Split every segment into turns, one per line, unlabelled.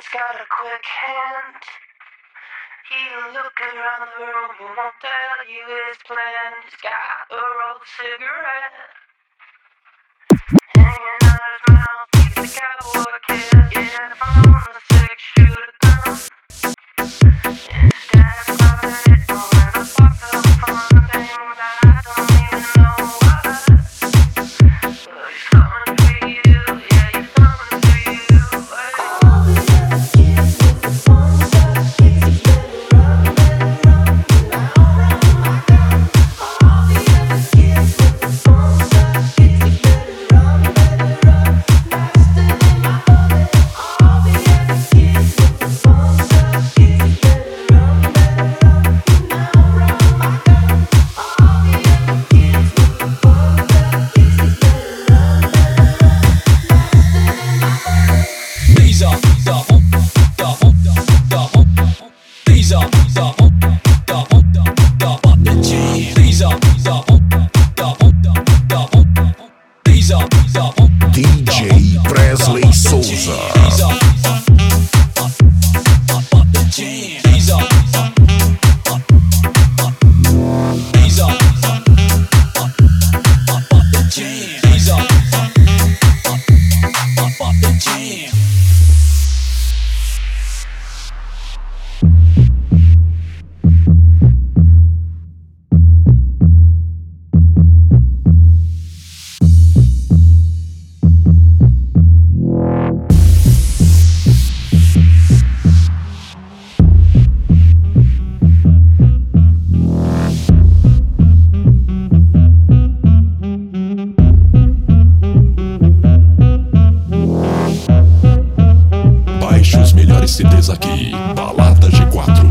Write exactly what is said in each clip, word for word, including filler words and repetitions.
got a quick hand. He'll look around the room, he won't tell you his plan. He's got a rolled cigarette hanging out his mouth. He's a cowboy kid, yeah, if I'm on the six, shoot a gun. Instead of loving it, oh, and I fuck the fun thing that I don't even know why. But he's coming for you, yeah, he's coming for you. All the other kids with the phone stuff, kids better run, better run, now run my gun. All the other kids with the phone stuff, kids better run, better run, faster than my bullet. All the other kids with the phone stuff, kids better run, better run, now run my gun. All the other kids with the phone stuff, kids better run, better run, faster than my bullet.
These are the home, the home, the home. These are the home, the home, the home. These are the home, the home, the home. These are the home.
D J Presley Souza.
These are the jam. These are these are the jam. These are the jam.
Baixe os melhores C Ds aqui, Balada G quatro.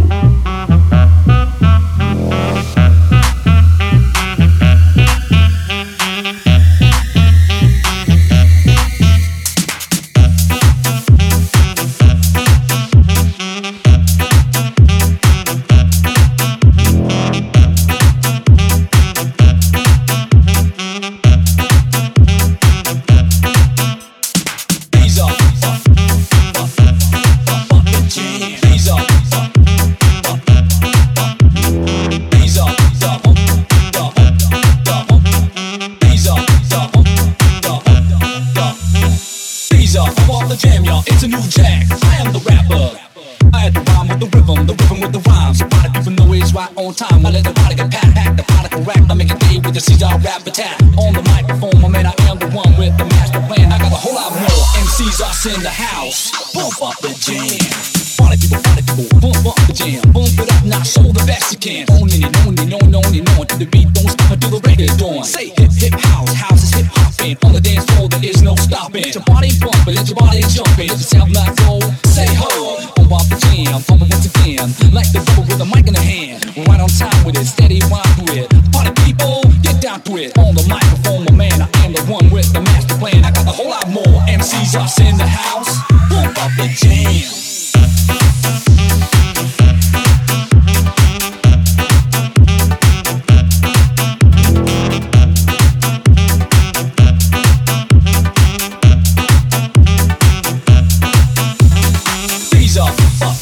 These are the jam. These are these are the home, the home, the home. These are the home, the home, the home. These are all the jam, y'all. It's a new jack. I am the rapper. I had the rhyme with the rhythm, the rhythm with the rhyme. So body people know it's right on time. I let the body get packed, packed, the body correct. I make a day with the C R rap attack. On the microphone, my man, I am the one with the master plan. I got a whole lot more M Cs us in the house. Bump up the jam. Party people, party people, bump up the jam. Bump it up now, show the best you can. On and on and on and on and on. To the beat, don't stop until the record dawn. Say hip, hip, house, house is hip hopping. On the dance floor, there is no stopping. Let your body bump it, let your body jump it. Let yourself not go, say ho. Bump up the jam, bump it once again. Like the rubber with a mic in the hand. Right on time with it, steady rhyme to it. Party people, get down to it. On the microphone, my man, I am the one with the master plan. I got a whole lot more M Cs us in the house. Bump up the jam. These are